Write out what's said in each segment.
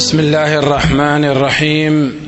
بسم الله الرحمن الرحيم،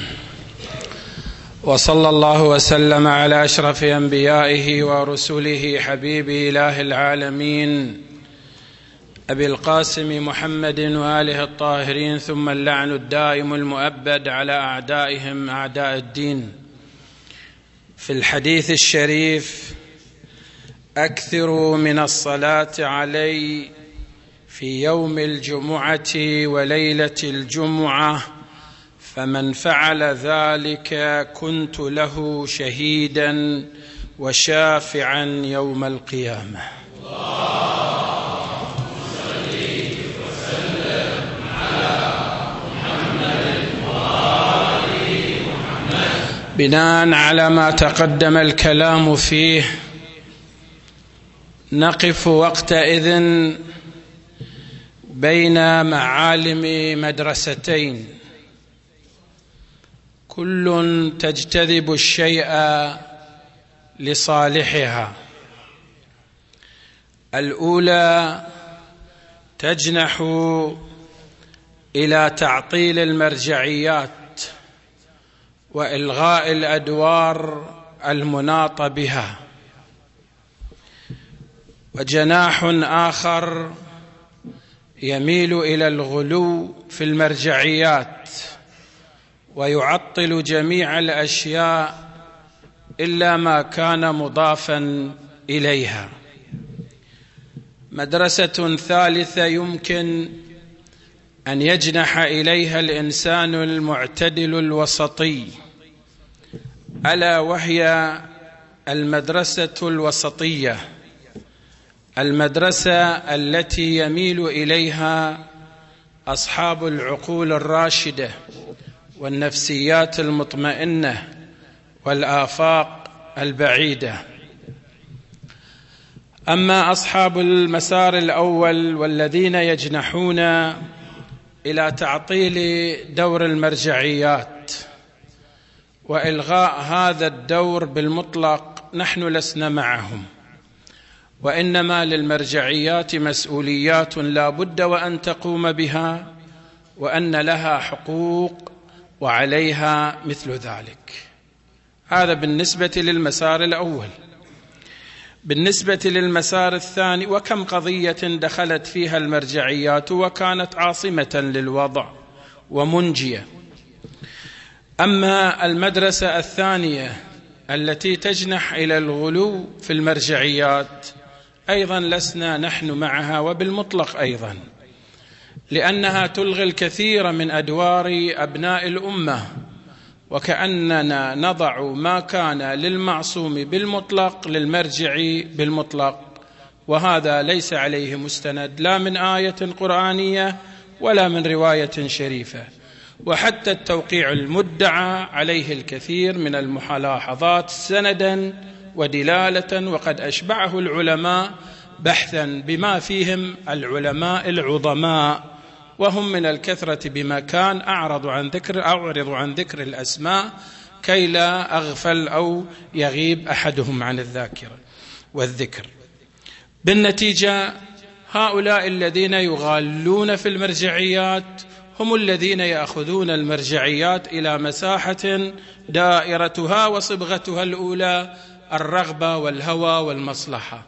وصلى الله وسلم على أشرف أنبيائه ورسله حبيب إله العالمين أبي القاسم محمد وآله الطاهرين، ثم اللعن الدائم المؤبد على أعدائهم أعداء الدين. في الحديث الشريف: أكثروا من الصلاة علي في يوم الجمعة وليلة الجمعة، فمن فعل ذلك كنت له شهيدا وشافعا يوم القيامة. اللهم صل وسلم على محمد وآل محمد. بناء على ما تقدم الكلام فيه، نقف وقتئذ بين معالم مدرستين، كل تجتذب الشيء لصالحها. الأولى تجنح إلى تعطيل المرجعيات وإلغاء الأدوار المناطة بها، وجناح آخر يميل إلى الغلو في المرجعيات ويعطل جميع الأشياء إلا ما كان مضافا إليها. مدرسة ثالثة يمكن أن يجنح إليها الإنسان المعتدل الوسطي، ألا وهي المدرسة الوسطية، المدرسة التي يميل إليها أصحاب العقول الراشدة والنفسيات المطمئنة والآفاق البعيدة. أما أصحاب المسار الأول والذين يجنحون إلى تعطيل دور المرجعيات وإلغاء هذا الدور بالمطلق، نحن لسنا معهم، وإنما للمرجعيات مسؤوليات لا بد وأن تقوم بها، وأن لها حقوق وعليها مثل ذلك. هذا بالنسبة للمسار الأول. بالنسبة للمسار الثاني، وكم قضية دخلت فيها المرجعيات وكانت عاصمة للوضع ومنجية. أما المدرسة الثانية التي تجنح إلى الغلو في المرجعيات، أيضا لسنا نحن معها وبالمطلق أيضا، لأنها تلغي الكثير من أدوار أبناء الأمة، وكأننا نضع ما كان للمعصوم بالمطلق للمرجع بالمطلق، وهذا ليس عليه مستند لا من آية قرآنية ولا من رواية شريفة. وحتى التوقيع المدعى عليه الكثير من الملاحظات سندا ودلالة، وقد أشبعه العلماء بحثا بما فيهم العلماء العظماء، وهم من الكثرة بمكان. أعرض عن ذكر الأسماء كي لا أغفل أو يغيب أحدهم عن الذاكرة والذكر. بالنتيجة، هؤلاء الذين يغالون في المرجعيات هم الذين يأخذون المرجعيات إلى مساحة دائرتها وصبغتها الأولى الرغبة والهوى والمصلحة.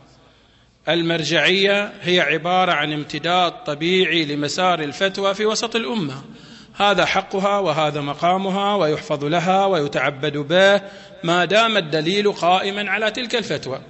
المرجعية هي عبارة عن امتداد طبيعي لمسار الفتوى في وسط الأمة، هذا حقها وهذا مقامها، ويحفظ لها ويتعبد به ما دام الدليل قائما على تلك الفتوى،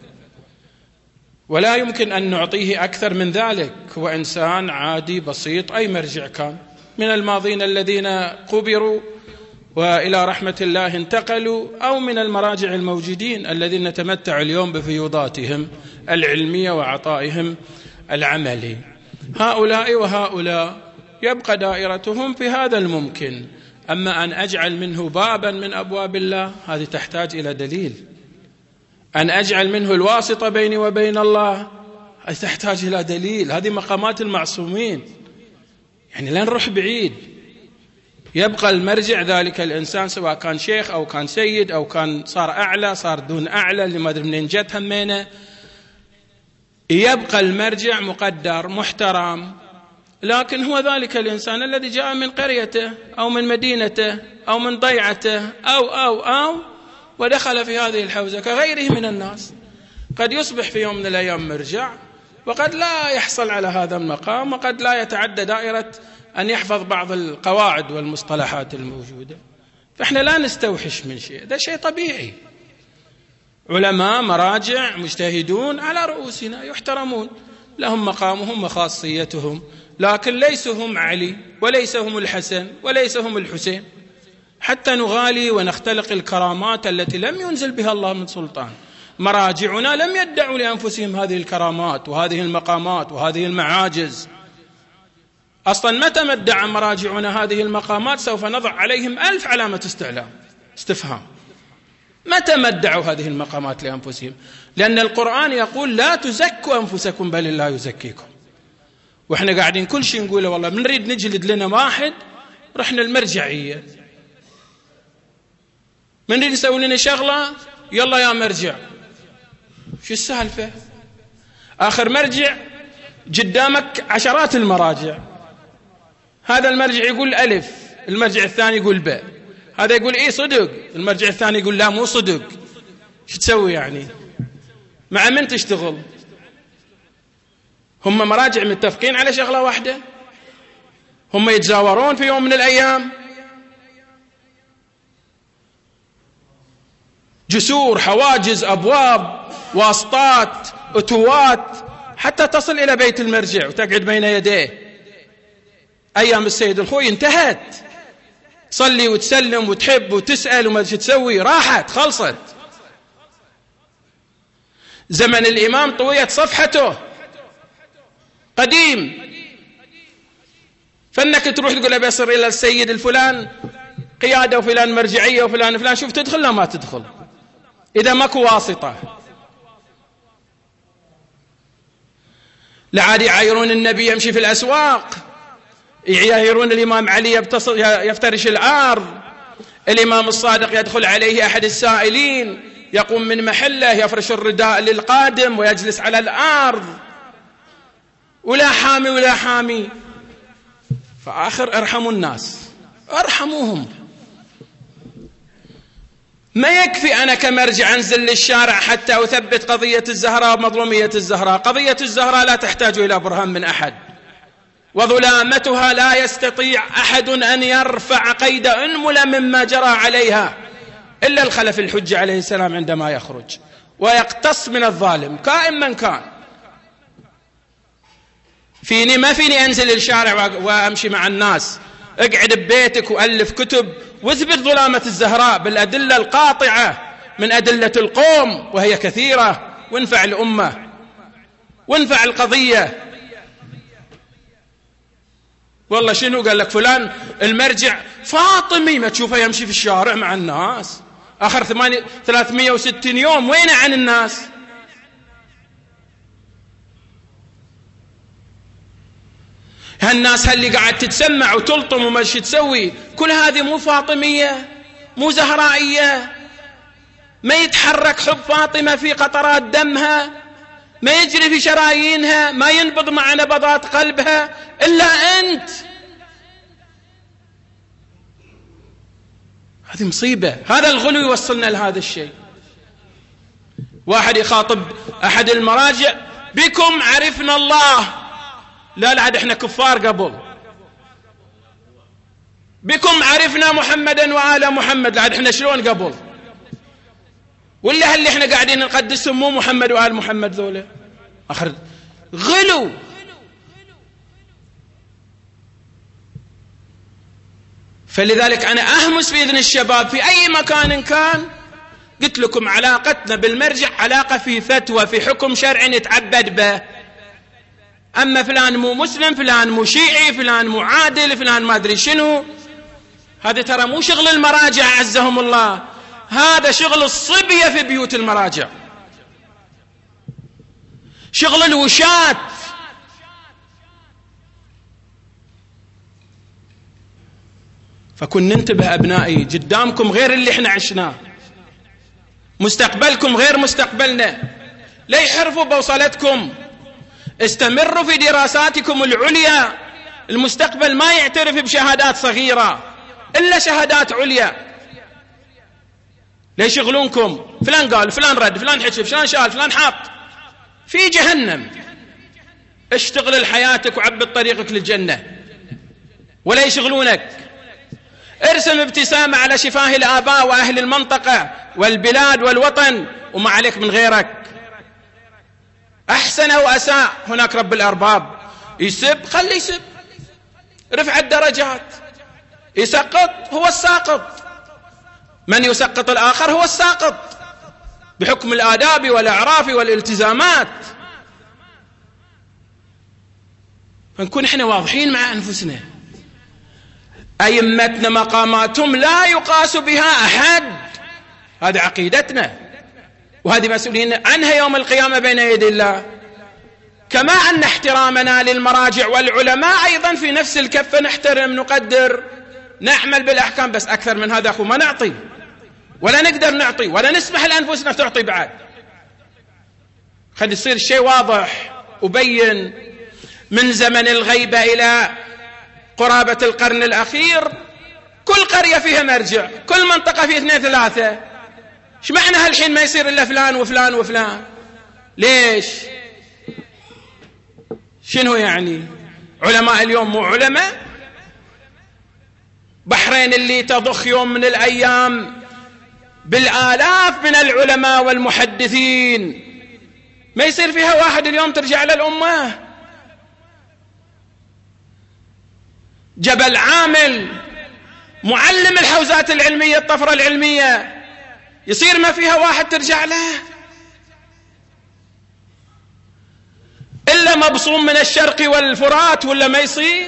ولا يمكن أن نعطيه أكثر من ذلك. هو إنسان عادي بسيط، أي مرجع كان من الماضين الذين قبروا وإلى رحمة الله انتقلوا، أو من المراجع الموجودين الذين نتمتع اليوم بفيوضاتهم العلمية وعطائهم العملي. هؤلاء وهؤلاء يبقى دائرتهم في هذا الممكن. أما أن أجعل منه بابا من أبواب الله، هذه تحتاج إلى دليل. أن أجعل منه الواسطة بيني وبين الله، هذه تحتاج إلى دليل. هذه مقامات المعصومين، يعني لا نروح بعيد. يبقى المرجع ذلك الإنسان، سواء كان شيخ أو كان سيد أو كان صار أعلى صار دون أعلى، اللي ما أدري منين جت همينة، يبقى المرجع مقدر محترم لكن هو ذلك الإنسان الذي جاء من قريته أو من مدينته أو من ضيعته أو ودخل في هذه الحوزة كغيره من الناس، قد يصبح في يوم من الأيام مرجع، وقد لا يحصل على هذا المقام، وقد لا يتعدى دائرة أن يحفظ بعض القواعد والمصطلحات الموجودة. فإحنا لا نستوحش من شيء، ده شيء طبيعي. علماء، مراجع، مجتهدون على رؤوسنا يحترمون، لهم مقامهم وخاصيتهم، لكن ليسوا هم علي وليس هم الحسن وليس هم الحسين حتى نغالي ونختلق الكرامات التي لم ينزل بها الله من سلطان. مراجعنا لم يدعوا لأنفسهم هذه الكرامات وهذه المقامات وهذه المعاجز. أصلا متى ما ادعى مراجعنا هذه المقامات سوف نضع عليهم 1000 علامة استفهام. متى ما ادعوا هذه المقامات لأنفسهم؟ لأن القرآن يقول لا تزكوا أنفسكم بل الله يزكيكم. وإحنا قاعدين كل شيء نقوله والله بنريد نجلد لنا واحد، رحنا المرجعية، بنريد نسوي لنا شغلة يلا يا مرجع. شو السالفة؟ آخر مرجع قدامك عشرات المراجع، هذا المرجع يقول ألف، المرجع الثاني يقول باء، هذا يقول إيه صدق، المرجع الثاني يقول لا مو صدق. شو تسوي يعني؟ مع من تشتغل؟ هم مراجع متفقين على شغلة واحدة؟ هم يتزاورون في يوم من الأيام؟ جسور، حواجز، أبواب، واسطات، أتوات، حتى تصل إلى بيت المرجع وتقعد بين يديه. أيام السيد الخوي انتهت، تصلي وتسلم وتحب وتسأل وما تسوي، راحت خلصت. زمن الإمام طويت صفحته، قديم. فإنك تروح تقول أبي أصل إلى السيد الفلان قيادة وفلان مرجعية وفلان فلان، شوف تدخل لا ما تدخل إذا ماكو واسطة. لعاد يعايرون النبي يمشي في الأسواق، يعايرون الإمام علي يفترش الأرض، الإمام الصادق يدخل عليه أحد السائلين يقوم من محله يفرش الرداء للقادم ويجلس على الأرض، ولا حامي ولا حامي. فآخر ارحموا الناس، ارحموهم. ما يكفي أنا كمرجع أنزل للشارع حتى أثبت قضية الزهراء ومظلومية الزهراء. قضية الزهراء لا تحتاج إلى برهان من أحد، وظلامتها لا يستطيع أحد أن يرفع قيد أنملة مما جرى عليها إلا الخلف الحجة عليه السلام عندما يخرج ويقتص من الظالم كائن من كان. ما فيني أنزل الشارع وأمشي مع الناس. اقعد ببيتك وألف كتب واثبت ظلامة الزهراء بالأدلة القاطعة من أدلة القوم وهي كثيرة، وانفع الأمة وانفع القضية. والله شنو قال لك فلان المرجع فاطمي، ما تشوفه يمشي في الشارع مع الناس آخر 360 يوم، وين عن الناس؟ هالناس اللي قاعد تتسمع وتلطم ومش تسوي، كل هذه مو فاطمية، مو زهرائية، ما يتحرك حب فاطمة في قطرات دمها، ما يجري في شرايينها، ما ينبض مع نبضات قلبها إلا أنت. هذه مصيبة، هذا الغلو يوصلنا لهذا الشيء. واحد يخاطب أحد المراجع بكم عرفنا الله، لا عاد احنا كفار قبل. بكم عرفنا محمدا وآل محمد، لا عاد احنا شلون قبل؟ ولا اللي احنا قاعدين نقدسهم مو محمد وآل محمد ذولا؟ آخر غلو. فلذلك أنا أهمس في إذن الشباب في أي مكان كان، قلت لكم علاقتنا بالمرجع علاقة في فتوى، في حكم شرعي نتعبد به. أما فلان مو مسلم، فلان مو شيعي، فلان مو عادل، فلان ما أدري شنو، هذا ترى مو شغل المراجع عزهم الله، هذا شغل الصبية في بيوت المراجع، شغل الوشاة. فكن ننتبه أبنائي، قدامكم غير اللي احنا عشناه، مستقبلكم غير مستقبلنا، لا يحرفوا بوصلتكم. استمروا في دراساتكم العليا، المستقبل ما يعترف بشهادات صغيرة إلا شهادات عليا. ليش يشغلونكم؟ فلان قال، فلان رد، فلان حكي، فلان شال، فلان حاط في جهنم. اشتغل لحياتك وعبد طريقك للجنة، ولا يشغلونك. ارسم ابتسامة على شفاه الآباء وأهل المنطقة والبلاد والوطن، وما عليك من غيرك. أحسن أو أساء هناك رب الأرباب. يسب خلي يسب، رفع الدرجات. يسقط هو الساقط، من يسقط الآخر هو الساقط بحكم الآداب والأعراف والالتزامات. فنكون احنا واضحين مع أنفسنا. أئمتنا مقاماتهم لا يقاس بها أحد، هذه عقيدتنا، وهذه مسؤولين عنها يوم القيامة بين يدي الله. كما أن احترامنا للمراجع والعلماء أيضا في نفس الكفة، نحترم، نقدر، نعمل بالأحكام، بس أكثر من هذا أخو ما نعطي، ولا نقدر نعطي، ولا نسمح لأنفسنا تعطي بعد. خلي يصير الشيء واضح وبين. من زمن الغيبة إلى قرابة القرن الأخير كل قرية فيها مرجع، كل منطقة فيها 2 3. ايش معنى هالحين ما يصير إلا فلان وفلان وفلان؟ ليش؟ شنو يعني؟ علماء اليوم مو علماء؟ بحرين اللي تضخ يوم من الأيام بالآلاف من العلماء والمحدثين، ما يصير فيها واحد اليوم ترجع للأمة؟ جبل عامل معلم الحوزات العلمية، الطفرة العلمية، يصير ما فيها واحد ترجع له؟ إلا مبصوم من الشرق والفرات، ولا ما يصير؟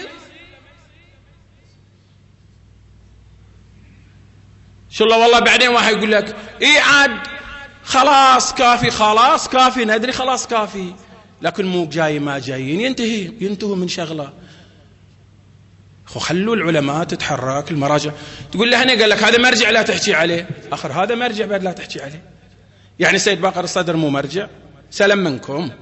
شو الله والله بعدين واحد يقول لك إيه عاد خلاص كافي، خلاص كافي، ندري خلاص كافي، لكن مو جاي ما جايين ينتهوا من شغله. خلوا العلماء تتحرك، المراجع تقول له هنا قال لك هذا مرجع لا تحكي عليه، آخر هذا مرجع بعد لا تحكي عليه. يعني سيد باقر الصدر مو مرجع؟ سلام منكم.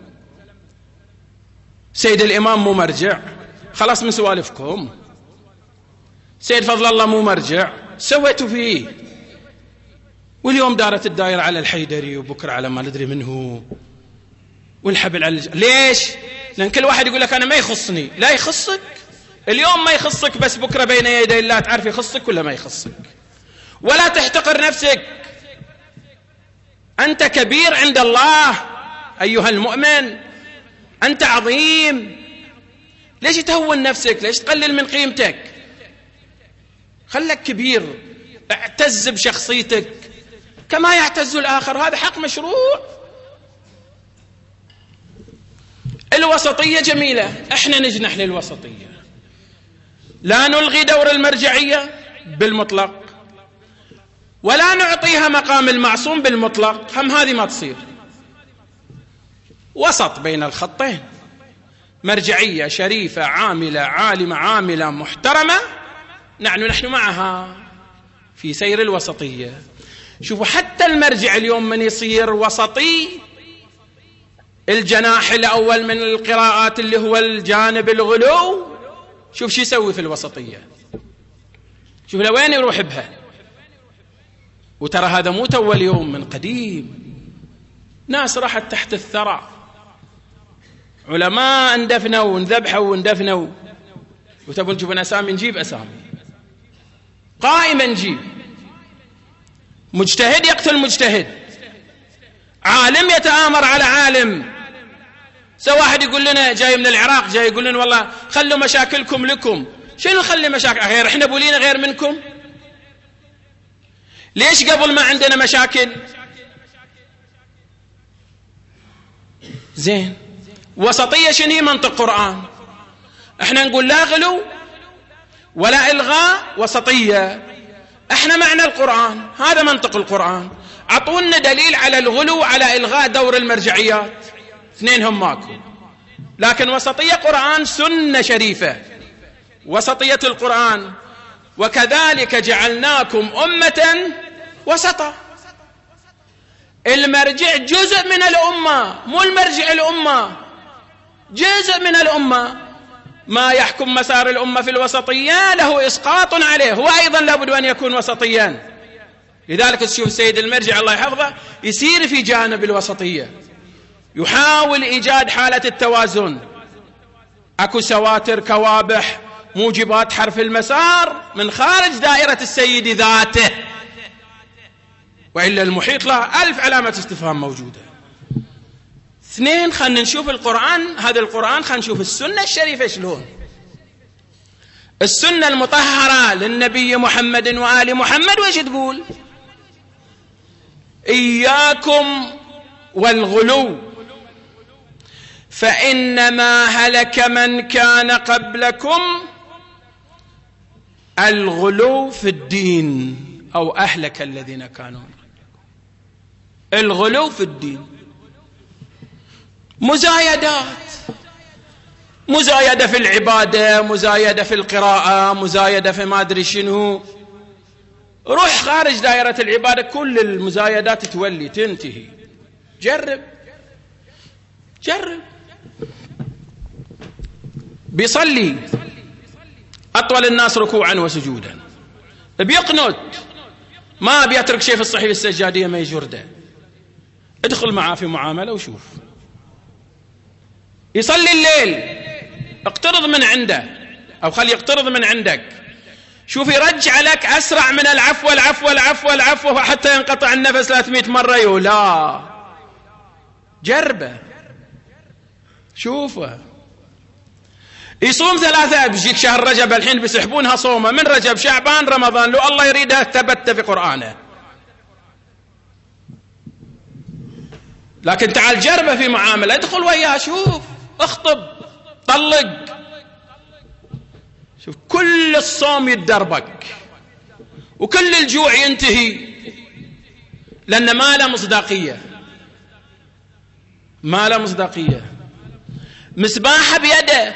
سيد الإمام مو مرجع؟ خلاص من سوالفكم. سيد فضل الله مو مرجع؟ سويتوا فيه. واليوم دارت الدائرة على الحيدري، وبكرة على ما ندري منه، والحبل على ليش؟ لأن كل واحد يقول لك أنا ما يخصني. لا يخصك اليوم، ما يخصك، بس بكرة بين يدي الله تعرف يخصك ولا ما يخصك. ولا تحتقر نفسك، أنت كبير عند الله أيها المؤمن، أنت عظيم. ليش تهون نفسك؟ ليش تقلل من قيمتك؟ خلك كبير، اعتز بشخصيتك كما يعتز الآخر، هذا حق مشروع. الوسطية جميلة، احنا نجنح للوسطية، لا نلغي دور المرجعية بالمطلق، ولا نعطيها مقام المعصوم بالمطلق، هم هذه ما تصير. وسط بين الخطين، مرجعية شريفة عاملة عالمة عاملة محترمة، نحن معها في سير الوسطية. شوفوا حتى المرجع اليوم من يصير وسطي، الجناح الأول من القراءات اللي هو الجانب الغلو، شوف شو يسوي في الوسطية، شوف لوين يروح بها. وترى هذا مو أول يوم، من قديم ناس راحت تحت الثرى، علماء اندفنوا وانذبحوا واندفنوا. وتبون تجيبون أسامي، نجيب أسامي قائمة، نجيب مجتهد يقتل مجتهد، عالم يتآمر على عالم. سواء واحد يقول لنا جاي من العراق، جاي يقول لنا والله خلوا مشاكلكم لكم. شنو نخلي مشاكل غير؟ احنا بولينا غير منكم؟ ليش قبل ما عندنا مشاكل؟ زين، وسطية شنو هي؟ منطق قرآن. احنا نقول لا غلو ولا إلغاء، وسطية. احنا معنى القرآن، هذا منطق القرآن. عطونا دليل على الغلو وعلى إلغاء دور المرجعيات، اثنين هم ماكو. لكن وسطية قرآن سنة شريفة، وسطية القرآن وكذلك جعلناكم أمة وسطا. المرجع جزء من الأمة، مو المرجع الأمة، جزء من الأمة. ما يحكم مسار الأمة في الوسطية له إسقاط عليه، هو أيضا لابد أن يكون وسطيا. لذلك تشوف السيد المرجع الله يحفظه يسير في جانب الوسطية، يحاول إيجاد حالة التوازن. أكو سواتر، كوابح، موجبات حرف المسار من خارج دائرة السيد ذاته، وإلا المحيط له 1000 علامة استفهام موجودة. 2، خلنا نشوف القرآن، هذا القرآن خلنا نشوف السنة الشريفة شلون. السنة المطهرة للنبي محمد وآل محمد وش تقول؟ إياكم والغلو فإنما هلك من كان قبلكم الغلو في الدين، أو أهلك الذين كانوا الغلو في الدين. مزايدة في العبادة، مزايدة في القراءة، مزايدة في ما أدري شنو. روح خارج دائرة العبادة كل المزايدات تولي تنتهي. جرب بيصلي أطول الناس ركوعا وسجودا، بيقنت ما بيترك شيء في الصحيفة السجادية ما يجرده، ادخل معاه في معاملة وشوف. يصلي الليل، اقترض من عنده أو خلي يقترض من عندك، شوف يرجع لك أسرع من العفو العفو العفو العفو حتى ينقطع النفس 300 مرة. يولا جربه شوفه. يصوم 3، بيجيك شهر رجب الحين بيسحبونها صومه من رجب شعبان رمضان، لو الله يريده ثبت في قرآنه. لكن تعال جربه في معاملة، ادخل وياه شوف، اخطب، طلق، شوف كل الصوم يتدربك وكل الجوع ينتهي، لأن ما له مصداقية. مسباحة بيده،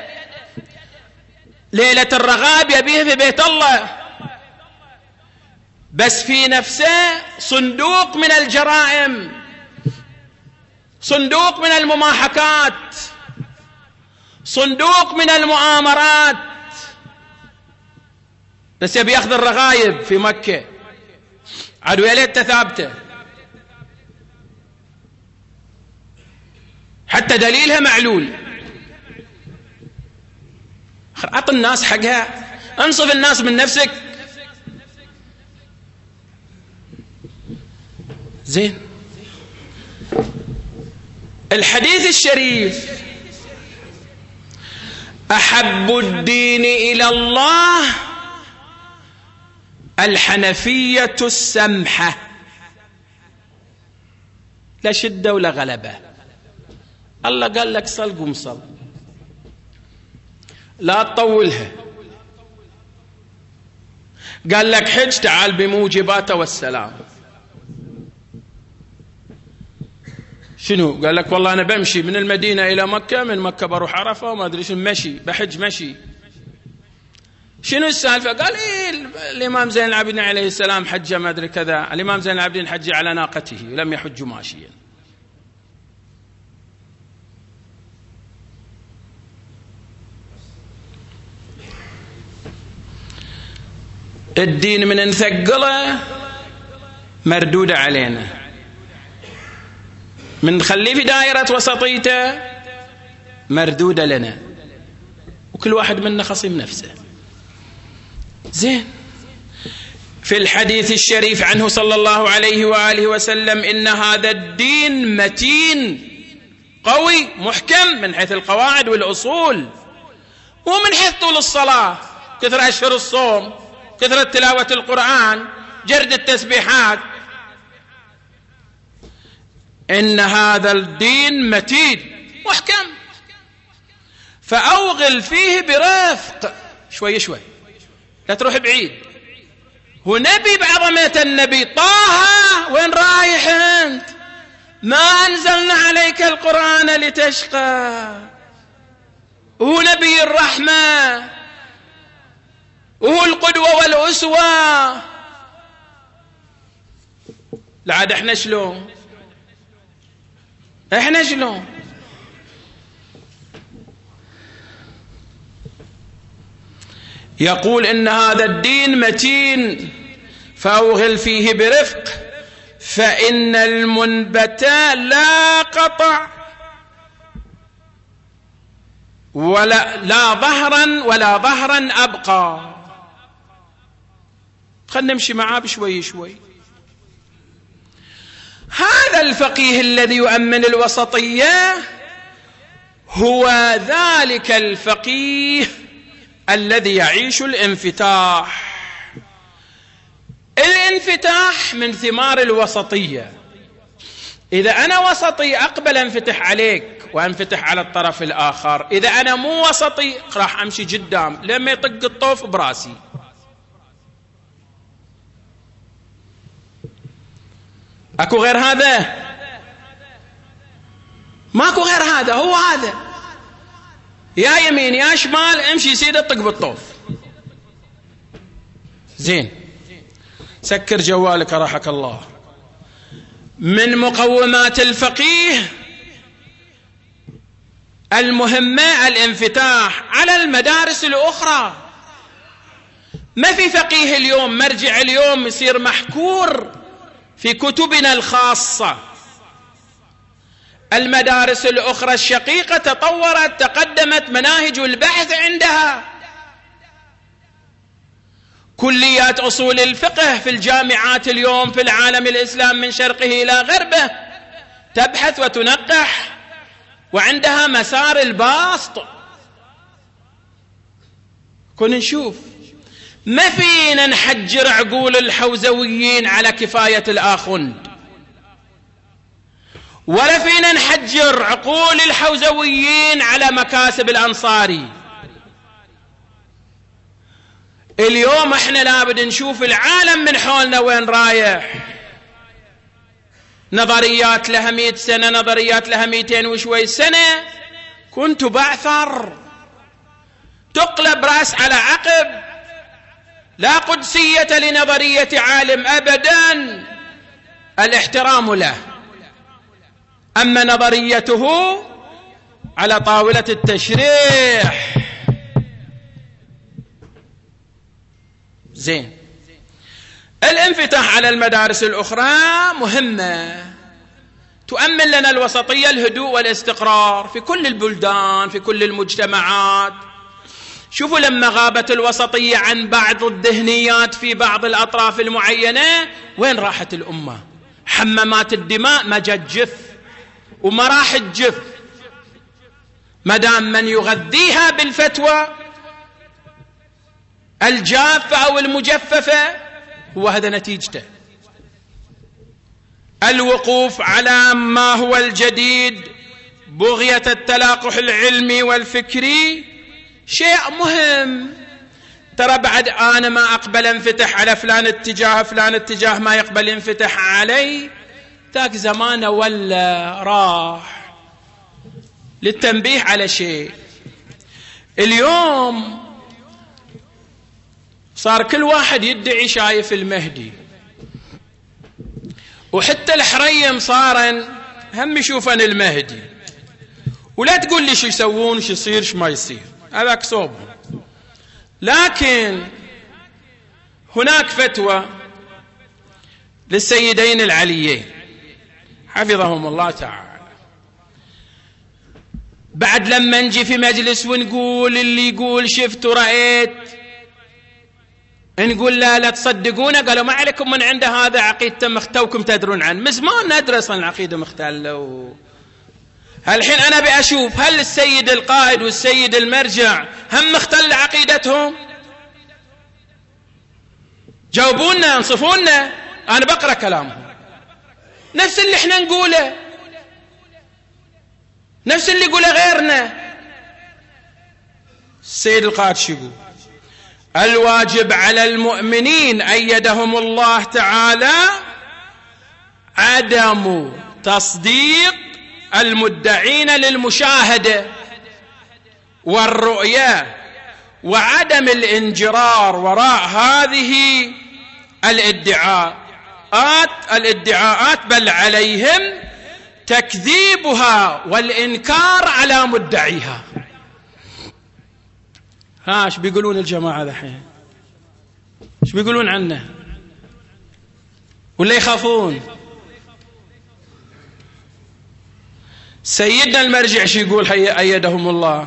ليلة الرغاب يبيه في بيت الله، بس في نفسه صندوق من الجرائم، صندوق من المماحكات، صندوق من المؤامرات، بس يبي ياخذ الرغايب في مكة عدو يا ليت ثابته، حتى دليلها معلول. أعط الناس حقها، انصف الناس من نفسك. زين، الحديث الشريف أحب الدين إلى الله الحنفية السمحة، لا شدة ولا غلبة. الله قال لك صل قم صل، لا تطولها. قال لك حج، تعال بموجباته والسلام. شنو قال لك؟ والله أنا بمشي من المدينة إلى مكة، من مكة بروح عرفة وما أدري شنو، مشي بحج مشي. شنو السالفة؟ قال إيه الإمام زين العابدين عليه السلام حج ما أدري كذا، الإمام زين العابدين حج على ناقته ولم يحج ماشيا. الدين من نثقله مردودة علينا، من نخليه في دائرة وسطيته مردودة لنا، وكل واحد منا خصيم نفسه. زين، في الحديث الشريف عنه صلى الله عليه وآله وسلم إن هذا الدين متين قوي محكم من حيث القواعد والأصول، ومن حيث طول الصلاة، كثرة أشهر الصوم، كثرة تلاوة القرآن، جرد التسبيحات. إن هذا الدين متين محكم، فأوغل فيه برفق، شوي شوي، لا تروح بعيد. هو نبي بعظمة النبي طه، وين رايح انت؟ ما أنزلنا عليك القرآن لتشقى. هو نبي الرحمة، وهو القدوة والأسوة. لعاد احنا شلون؟ يقول إن هذا الدين متين فأوغل فيه برفق، فإن المنبت لا قطع لا ظهرا أبقى. خلنا نمشي معاه بشوي شوي. هذا الفقيه الذي يؤمن الوسطية هو ذلك الفقيه الذي يعيش الانفتاح. الانفتاح من ثمار الوسطية. إذا أنا وسطي أقبل أنفتح عليك وأنفتح على الطرف الآخر. إذا أنا مو وسطي راح أمشي قدام لما يطق الطوف براسي. أكو غير هذا؟ ماكو غير هذا، هو هذا. يا يمين يا شمال امشي سيدة طق بالطوف. زين، سكر جوالك راحك الله. من مقومات الفقيه المهمة الانفتاح على المدارس الأخرى. ما في فقيه اليوم مرجع اليوم يصير محكور في كتبنا الخاصة. المدارس الأخرى الشقيقة تطورت، تقدمت مناهج البحث عندها. كليات أصول الفقه في الجامعات اليوم في العالم الإسلام من شرقه إلى غربه تبحث وتنقح، وعندها مسار الباسط. كنا نشوف ما فينا نحجر عقول الحوزويين على كفاية الآخوند، ولا فينا نحجر عقول الحوزويين على مكاسب الأنصاري. اليوم احنا لابد نشوف العالم من حولنا وين رايح. نظريات لها 100 سنة، نظريات لها 200 وشوي سنة، كنت بعثر تقلب رأس على عقب. لا قدسية لنظرية عالم أبدا، الاحترام له. أما نظريته على طاولة التشريح. زين، الانفتاح على المدارس الأخرى مهمة، تؤمن لنا الوسطية الهدوء والاستقرار في كل البلدان في كل المجتمعات. شوفوا لما غابت الوسطية عن بعض الذهنيات في بعض الأطراف المعينة وين راحت الأمة؟ حمامات الدماء ما جت جف وما راح تجف، مدام من يغذيها بالفتوى الجافة أو المجففة هو هذا نتيجته. الوقوف على ما هو الجديد، بغية التلاقح العلمي والفكري شيء مهم. ترى بعد أنا ما أقبل انفتح على فلان اتجاه، فلان اتجاه ما يقبل ينفتح علي، ذاك زمانه ولا راح. للتنبيه على شيء، اليوم صار كل واحد يدعي شايف المهدي، وحتى الحريم صار هم يشوفن المهدي. ولا تقول لي شو يسوون شو يصير شو ما يصير، هذاك صوبهم. لكن هناك فتوى للسيدين العليين حفظهم الله تعالى. بعد لما نجي في مجلس ونقول اللي يقول شفت ورأيت، نقول لا تصدقونا، قالوا ما عليكم من عنده هذا عقيدته مختوكم تدرون عنه. من زمان ندرس عن العقيدة مختلة. الحين أنا بأشوف هل السيد القائد والسيد المرجع هم مختل عقيدتهم؟ جاوبونا، انصفونا. أنا بقرأ كلامهم نفس اللي احنا نقوله، نفس اللي يقوله غيرنا. السيد القائد شو يقول؟ الواجب على المؤمنين أيدهم الله تعالى عدم تصديق المدعين للمشاهدة والرؤية، وعدم الانجرار وراء هذه الادعاءات، بل عليهم تكذيبها والإنكار على مدعيها. ها ايش بيقولون الجماعة الحين؟ ايش بيقولون عنه؟ ولا يخافون؟ سيدنا المرجع ايش يقول أيدهم الله؟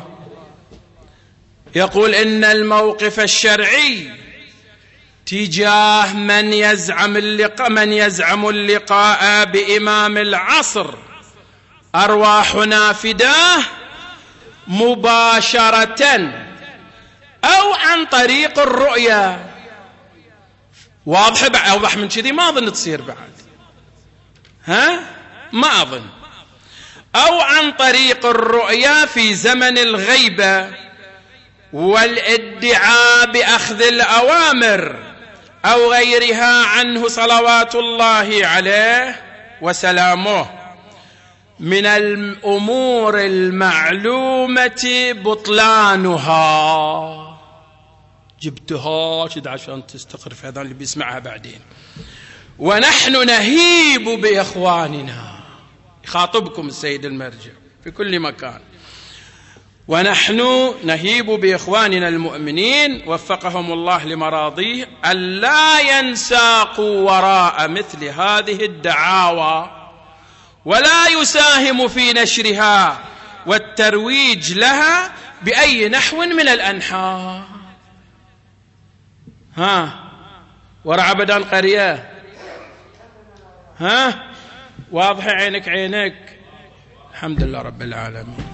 يقول إن الموقف الشرعي تجاه من يزعم اللقاء بإمام العصر أرواحنا فداه مباشرة أو عن طريق الرؤيا. واضح؟ أوضح من كذي ما أظن تصير بعد، ما أظن. أو عن طريق الرؤيا في زمن الغيبة والادعاء بأخذ الأوامر أو غيرها عنه صلوات الله عليه وسلامه من الأمور المعلومة بطلانها. جبتها كذا عشان تستقر في هذا اللي بيسمعها بعدين. ونحن نهيب بإخواننا، يخاطبكم السيد المرجع في كل مكان، ونحن نهيب بإخواننا المؤمنين وفقهم الله لمراضيه ألا ينساقوا وراء مثل هذه الدعاوى ولا يساهم في نشرها والترويج لها بأي نحو من الأنحاء. ورا عبدان قرية، واضحة عينك؟ الحمد لله رب العالمين.